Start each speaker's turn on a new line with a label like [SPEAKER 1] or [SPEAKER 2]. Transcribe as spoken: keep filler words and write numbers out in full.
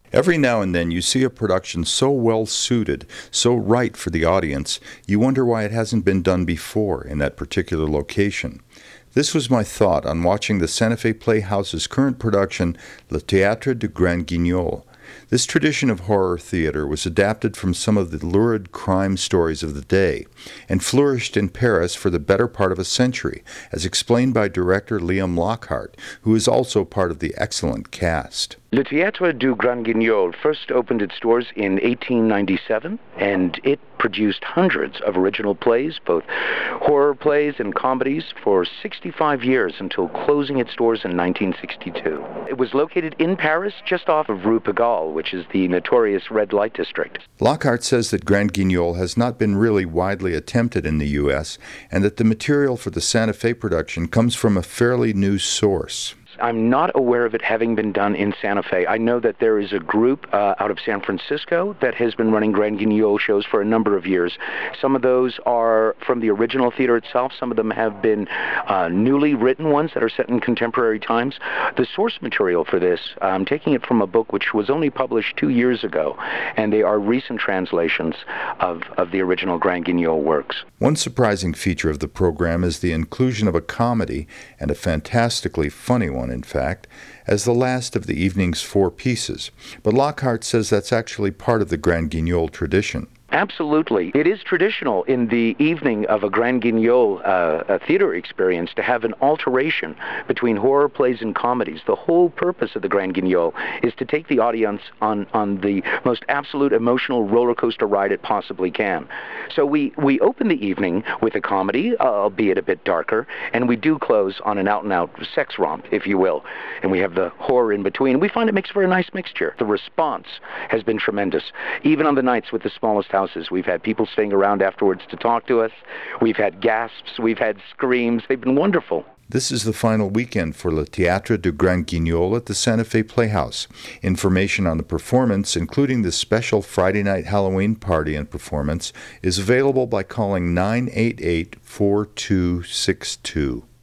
[SPEAKER 1] Every now and then you see a production so well suited, so right for the audience, you wonder why it hasn't been done before in that particular location. This was my thought on watching the Santa Fe Playhouse's current production, Le Théâtre du Grand Guignol. This tradition of horror theater was adapted from some of the lurid crime stories of the day and flourished in Paris for the better part of a century, as explained by director Liam Lockhart, who is also part of the excellent cast.
[SPEAKER 2] Le Théâtre du Grand Guignol first opened its doors in eighteen ninety-seven, and it produced hundreds of original plays, both horror plays and comedies, for sixty-five years until closing its doors in nineteen sixty-two. It was located in Paris, just off of Rue Pigalle, which is the notorious red light district.
[SPEAKER 1] Lockhart says that Grand Guignol has not been really widely attempted in the U S, and that the material for the Santa Fe production comes from a fairly new source.
[SPEAKER 2] I'm not aware of it having been done in Santa Fe. I know that there is a group uh, out of San Francisco that has been running Grand Guignol shows for a number of years. Some of those are from the original theater itself. Some of them have been uh, newly written ones that are set in contemporary times. The source material for this, I'm taking it from a book which was only published two years ago, and they are recent translations of, of the original Grand Guignol works.
[SPEAKER 1] One surprising feature of the program is the inclusion of a comedy, and a fantastically funny one, in fact, as the last of the evening's four pieces. But Lockhart says that's actually part of the Grand Guignol tradition.
[SPEAKER 2] Absolutely. It is traditional in the evening of a Grand Guignol uh, a theater experience to have an alteration between horror plays and comedies. The whole purpose of the Grand Guignol is to take the audience on, on the most absolute emotional roller coaster ride it possibly can. So we, we open the evening with a comedy, uh, albeit a bit darker, and we do close on an out-and-out sex romp, if you will. And we have the horror in between. We find it makes for a nice mixture. The response has been tremendous. Even on the nights with the smallest houses, we've had people staying around afterwards to talk to us. We've had gasps. We've had screams. They've been wonderful.
[SPEAKER 1] This is the final weekend for Le Théâtre du Grand Guignol at the Santa Fe Playhouse. Information on the performance, including the special Friday night Halloween party and performance, is available by calling nine eight eight, four two six two.